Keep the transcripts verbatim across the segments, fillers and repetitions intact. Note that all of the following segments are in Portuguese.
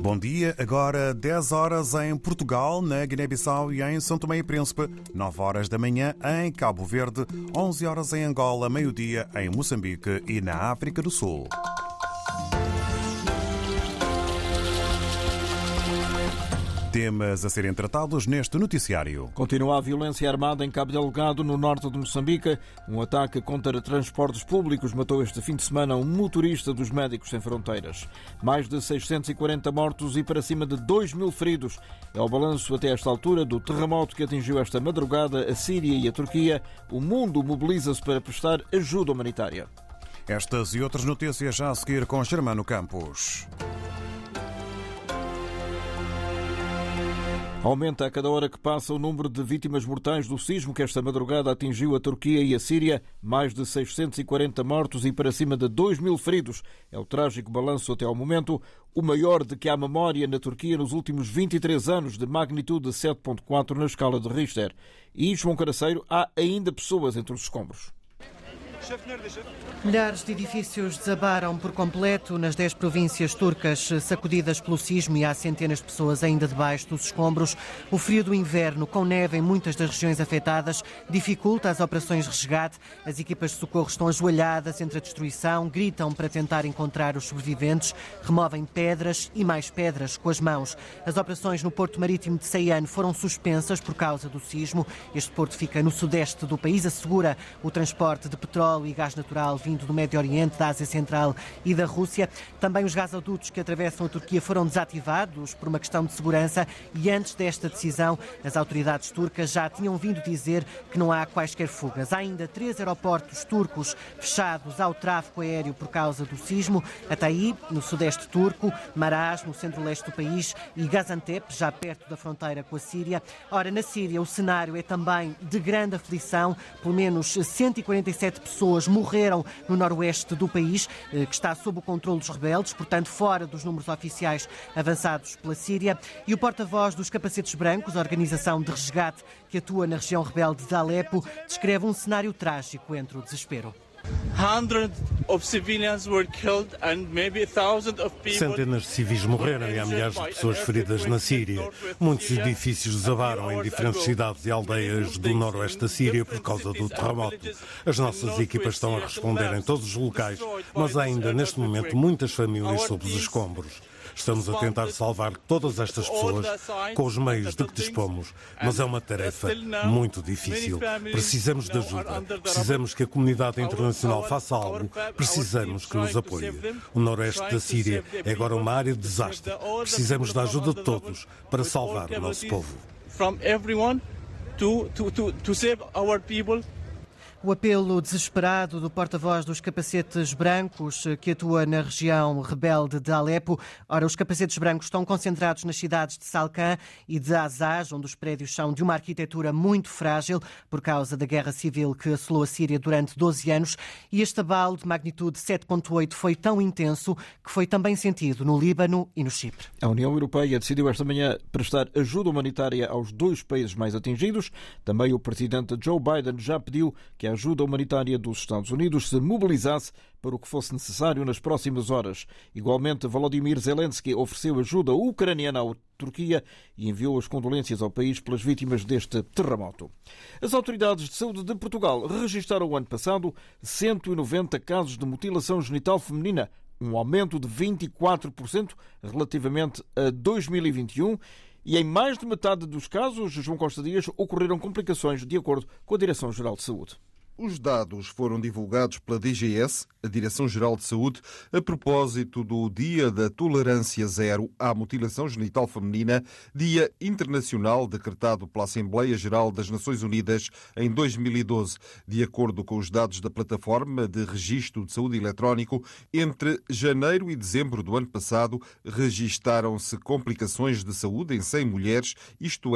Bom dia, agora dez horas em Portugal, na Guiné-Bissau e em São Tomé e Príncipe, nove horas da manhã em Cabo Verde, onze horas em Angola, meio-dia em Moçambique e na África do Sul. Temas a serem tratados neste noticiário. Continua a violência armada em Cabo Delgado, no norte de Moçambique. Um ataque contra transportes públicos matou este fim de semana um motorista dos Médicos Sem Fronteiras. Mais de seiscentos e quarenta mortos e para cima de dois mil feridos. É o balanço até esta altura do terremoto que atingiu esta madrugada a Síria e a Turquia. O mundo mobiliza-se para prestar ajuda humanitária. Estas e outras notícias já a seguir com Germano Campos. Aumenta a cada hora que passa o número de vítimas mortais do sismo que esta madrugada atingiu a Turquia e a Síria. Mais de seiscentos e quarenta mortos e para cima de dois mil feridos. É o trágico balanço até ao momento, o maior de que há memória na Turquia nos últimos vinte e três anos, de magnitude sete vírgula quatro na escala de Richter. E, João Caraceiro, há ainda pessoas entre os escombros. Milhares de edifícios desabaram por completo nas dez províncias turcas sacudidas pelo sismo e há centenas de pessoas ainda debaixo dos escombros. O frio do inverno, com neve em muitas das regiões afetadas, dificulta as operações de resgate. As equipas de socorro estão ajoelhadas entre a destruição, gritam para tentar encontrar os sobreviventes, removem pedras e mais pedras com as mãos. As operações no Porto Marítimo de Ceiane foram suspensas por causa do sismo. Este porto fica no sudeste do país, assegura o transporte de petróleo e gás natural vindo do Médio Oriente, da Ásia Central e da Rússia. Também os gasodutos que atravessam a Turquia foram desativados por uma questão de segurança e antes desta decisão as autoridades turcas já tinham vindo dizer que não há quaisquer fugas. Há ainda três aeroportos turcos fechados ao tráfego aéreo por causa do sismo. Ataí, no sudeste turco, Maraş, no centro-leste do país e Gaziantep, já perto da fronteira com a Síria. Ora, na Síria o cenário é também de grande aflição. Pelo menos cento e quarenta e sete pessoas morreram no noroeste do país, que está sob o controle dos rebeldes, portanto fora dos números oficiais avançados pela Síria. E o porta-voz dos Capacetes Brancos, a organização de resgate que atua na região rebelde de Alepo, descreve um cenário trágico entre o desespero. Centenas de civis morreram e há milhares de pessoas feridas na Síria. Muitos edifícios desabaram em diferentes cidades e aldeias do noroeste da Síria por causa do terremoto. As nossas equipas estão a responder em todos os locais, mas há ainda neste momento muitas famílias sob os escombros. Estamos a tentar salvar todas estas pessoas com os meios de que dispomos, mas é uma tarefa muito difícil. Precisamos de ajuda, precisamos que a comunidade internacional faça algo, precisamos que nos apoie. O noroeste da Síria é agora uma área de desastre. Precisamos da ajuda de todos para salvar o nosso povo. O apelo desesperado do porta-voz dos Capacetes Brancos, que atua na região rebelde de Alepo. Ora, os Capacetes Brancos estão concentrados nas cidades de Salcã e de Azaz, onde os prédios são de uma arquitetura muito frágil por causa da guerra civil que assolou a Síria durante doze anos. E este abalo de magnitude sete vírgula oito foi tão intenso que foi também sentido no Líbano e no Chipre. A União Europeia decidiu esta manhã prestar ajuda humanitária aos dois países mais atingidos. Também o presidente Joe Biden já pediu que a ajuda humanitária dos Estados Unidos se mobilizasse para o que fosse necessário nas próximas horas. Igualmente, Volodymyr Zelensky ofereceu ajuda ucraniana à Turquia e enviou as condolências ao país pelas vítimas deste terremoto. As autoridades de saúde de Portugal registaram o ano passado cento e noventa casos de mutilação genital feminina, um aumento de vinte e quatro por cento relativamente a dois mil e vinte e um. E em mais de metade dos casos, João Costa Dias, ocorreram complicações de acordo com a Direção-Geral de Saúde. Os dados foram divulgados pela D G S, a Direção-Geral de Saúde, a propósito do Dia da Tolerância Zero à Mutilação Genital Feminina, Dia Internacional decretado pela Assembleia Geral das Nações Unidas em dois mil e doze. De acordo com os dados da Plataforma de Registro de Saúde Eletrónico, entre janeiro e dezembro do ano passado, registaram-se complicações de saúde em cem mulheres, isto é,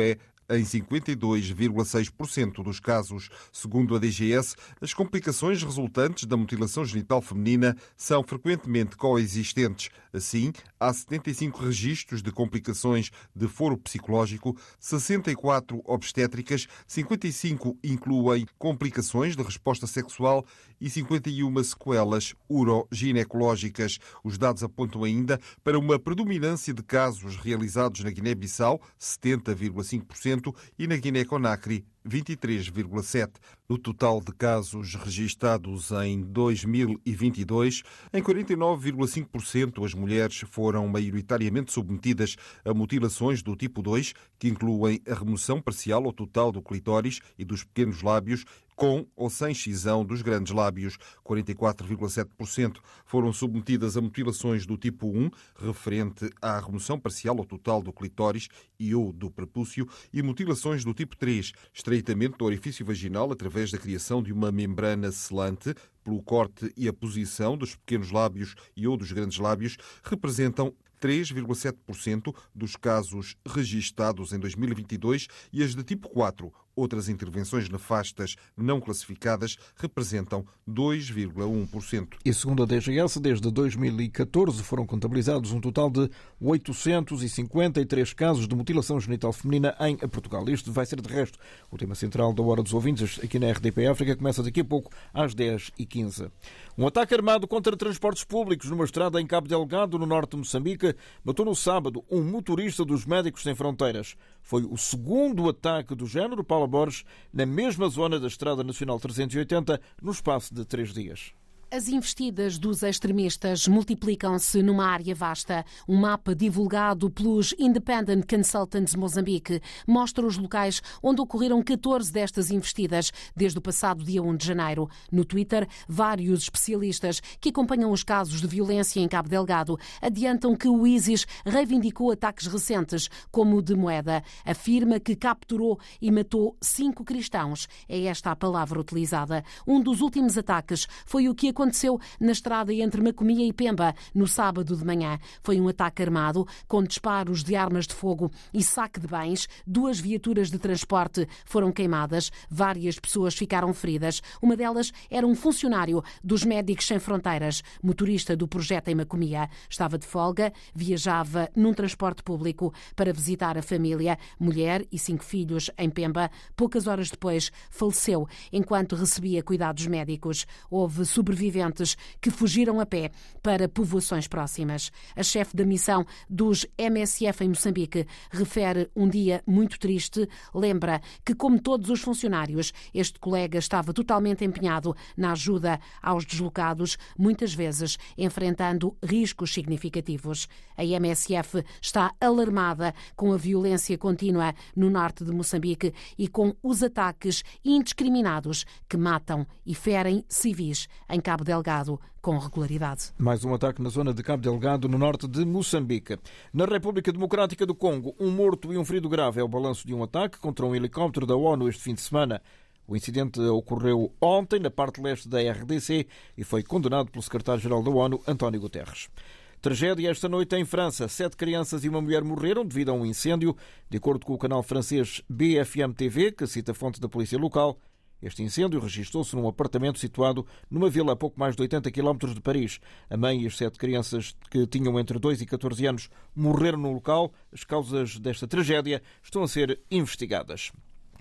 em cinquenta e dois vírgula seis por cento dos casos. Segundo a D G S, as complicações resultantes da mutilação genital feminina são frequentemente coexistentes. Assim, há setenta e cinco registros de complicações de foro psicológico, sessenta e quatro obstétricas, cinquenta e cinco incluem complicações de resposta sexual e cinquenta e uma sequelas uroginecológicas. Os dados apontam ainda para uma predominância de casos realizados na Guiné-Bissau, setenta vírgula cinco por cento, e na Guiné-Conakry, vinte e três vírgula sete por cento. No total de casos registados em dois mil e vinte e dois, em quarenta e nove vírgula cinco por cento as mulheres foram maioritariamente submetidas a mutilações do tipo dois, que incluem a remoção parcial ou total do clitóris e dos pequenos lábios, com ou sem excisão dos grandes lábios. quarenta e quatro vírgula sete por cento foram submetidas a mutilações do tipo um, referente à remoção parcial ou total do clitóris e ou do prepúcio, e mutilações do tipo três, estreitamento do orifício vaginal através da criação de uma membrana selante pelo corte e a posição dos pequenos lábios e ou dos grandes lábios, representam três vírgula sete por cento dos casos registados em dois mil e vinte e dois, e as de tipo quatro, outras intervenções nefastas não classificadas, representam dois vírgula um por cento. E segundo a D G S, desde dois mil e catorze foram contabilizados um total de oitocentos e cinquenta e três casos de mutilação genital feminina em Portugal. Isto vai ser, de resto, o tema central da Hora dos Ouvintes aqui na R D P África, começa daqui a pouco às dez e quinze. Um ataque armado contra transportes públicos numa estrada em Cabo Delgado, no norte de Moçambique, matou no sábado um motorista dos Médicos Sem Fronteiras. Foi o segundo ataque do género, Paula Borges, na mesma zona da Estrada Nacional trezentos e oitenta, no espaço de três dias. As investidas dos extremistas multiplicam-se numa área vasta. Um mapa divulgado pelos Independent Consultants Moçambique mostra os locais onde ocorreram catorze destas investidas desde o passado dia um de janeiro. No Twitter, vários especialistas que acompanham os casos de violência em Cabo Delgado adiantam que o ISIS reivindicou ataques recentes, como o de Moeda. Afirma que capturou e matou cinco cristãos. É esta a palavra utilizada. Um dos últimos ataques foi o que aconteceu aconteceu na estrada entre Macomia e Pemba, no sábado de manhã. Foi um ataque armado, com disparos de armas de fogo e saque de bens. Duas viaturas de transporte foram queimadas, várias pessoas ficaram feridas. Uma delas era um funcionário dos Médicos Sem Fronteiras, motorista do projeto em Macomia. Estava de folga, viajava num transporte público para visitar a família, mulher e cinco filhos em Pemba. Poucas horas depois, faleceu enquanto recebia cuidados médicos. Houve sobreviventes que fugiram a pé para povoações próximas. A chefe da missão dos M S F em Moçambique refere um dia muito triste. Lembra que, como todos os funcionários, este colega estava totalmente empenhado na ajuda aos deslocados, muitas vezes enfrentando riscos significativos. A M S F está alarmada com a violência contínua no norte de Moçambique e com os ataques indiscriminados que matam e ferem civis em Cabo Delgado com regularidade. Mais um ataque na zona de Cabo Delgado, no norte de Moçambique. Na República Democrática do Congo, um morto e um ferido grave é o balanço de um ataque contra um helicóptero da ONU este fim de semana. O incidente ocorreu ontem na parte leste da R D C e foi condenado pelo secretário-geral da ONU, António Guterres. Tragédia esta noite em França. Sete crianças e uma mulher morreram devido a um incêndio, de acordo com o canal francês B F M T V, que cita a fonte da polícia local. Este incêndio registrou-se num apartamento situado numa vila a pouco mais de oitenta quilómetros de Paris. A mãe e as sete crianças, que tinham entre dois e catorze anos, morreram no local. As causas desta tragédia estão a ser investigadas.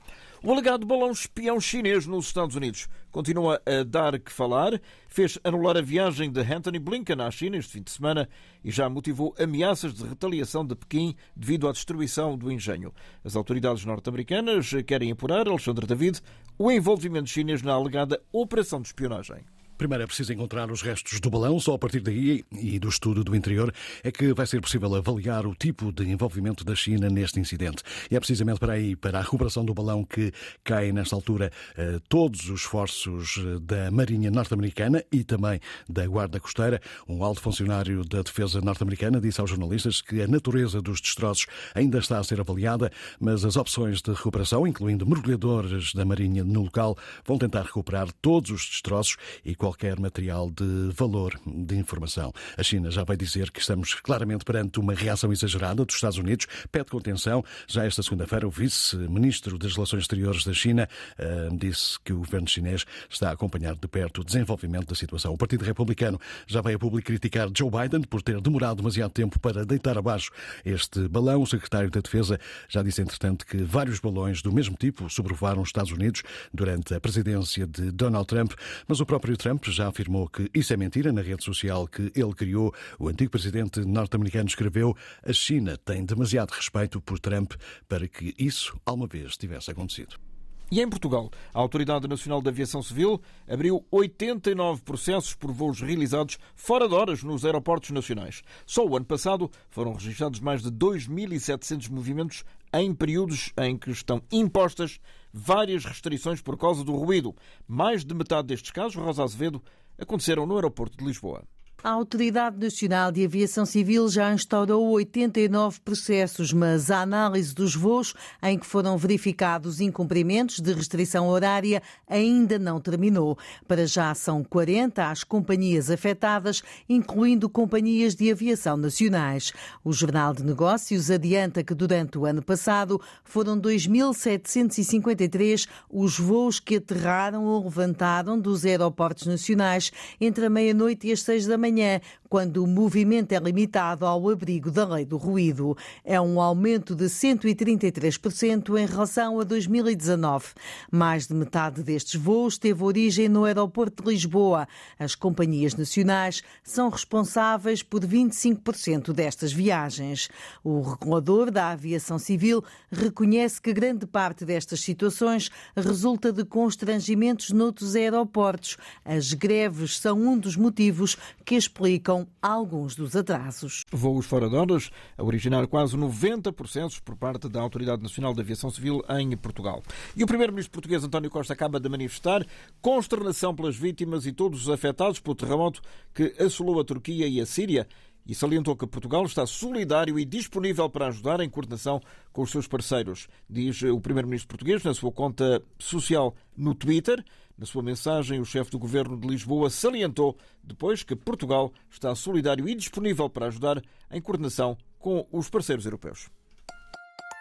O alegado balão espião chinês nos Estados Unidos continua a dar que falar. Fez anular a viagem de Antony Blinken à China este fim de semana e já motivou ameaças de retaliação de Pequim devido à destruição do engenho. As autoridades norte-americanas querem apurar, Alexandre David, o envolvimento chinês na alegada operação de espionagem. Primeiro é preciso encontrar os restos do balão. Só a partir daí e do estudo do interior é que vai ser possível avaliar o tipo de envolvimento da China neste incidente. E é precisamente para aí, para a recuperação do balão, que caem nesta altura todos os esforços da Marinha norte-americana e também da Guarda Costeira. Um alto funcionário da Defesa norte-americana disse aos jornalistas que a natureza dos destroços ainda está a ser avaliada, mas as opções de recuperação, incluindo mergulhadores da Marinha no local, vão tentar recuperar todos os destroços e qual qualquer material de valor de informação. A China já vai dizer que estamos claramente perante uma reação exagerada dos Estados Unidos, pede contenção. Já esta segunda-feira, o vice-ministro das Relações Exteriores da China uh, disse que o governo chinês está a acompanhar de perto o desenvolvimento da situação. O Partido Republicano já vai a público criticar Joe Biden por ter demorado demasiado tempo para deitar abaixo este balão. O secretário da Defesa já disse, entretanto, que vários balões do mesmo tipo sobrevoaram os Estados Unidos durante a presidência de Donald Trump, mas o próprio Trump já afirmou que isso é mentira. Na rede social que ele criou, o antigo presidente norte-americano escreveu: a China tem demasiado respeito por Trump para que isso alguma vez tivesse acontecido. E em Portugal, a Autoridade Nacional de Aviação Civil abriu oitenta e nove processos por voos realizados fora de horas nos aeroportos nacionais. Só o ano passado foram registrados mais de dois mil e setecentos movimentos em períodos em que estão impostas várias restrições por causa do ruído. Mais de metade destes casos, Rosa Azevedo, aconteceram no aeroporto de Lisboa. A Autoridade Nacional de Aviação Civil já instaurou oitenta e nove processos, mas a análise dos voos em que foram verificados incumprimentos de restrição horária ainda não terminou. Para já são quarenta as companhias afetadas, incluindo companhias de aviação nacionais. O Jornal de Negócios adianta que durante o ano passado foram dois mil setecentos e cinquenta e três os voos que aterraram ou levantaram dos aeroportos nacionais entre a meia-noite e as seis da manhã. Quando o movimento é limitado ao abrigo da lei do ruído. É um aumento de cento e trinta e três por cento em relação a dois mil e dezanove. Mais de metade destes voos teve origem no aeroporto de Lisboa. As companhias nacionais são responsáveis por vinte e cinco por cento destas viagens. O regulador da aviação civil reconhece que grande parte destas situações resulta de constrangimentos noutros aeroportos. As greves são um dos motivos que explicam alguns dos atrasos. Voos fora de horas a originar quase noventa processos por parte da Autoridade Nacional de Aviação Civil em Portugal. E o primeiro-ministro português António Costa acaba de manifestar consternação pelas vítimas e todos os afetados pelo terremoto que assolou a Turquia e a Síria e salientou que Portugal está solidário e disponível para ajudar em coordenação com os seus parceiros. Diz o primeiro-ministro português na sua conta social no Twitter. Na sua mensagem, o chefe do governo de Lisboa salientou depois que Portugal está solidário e disponível para ajudar em coordenação com os parceiros europeus.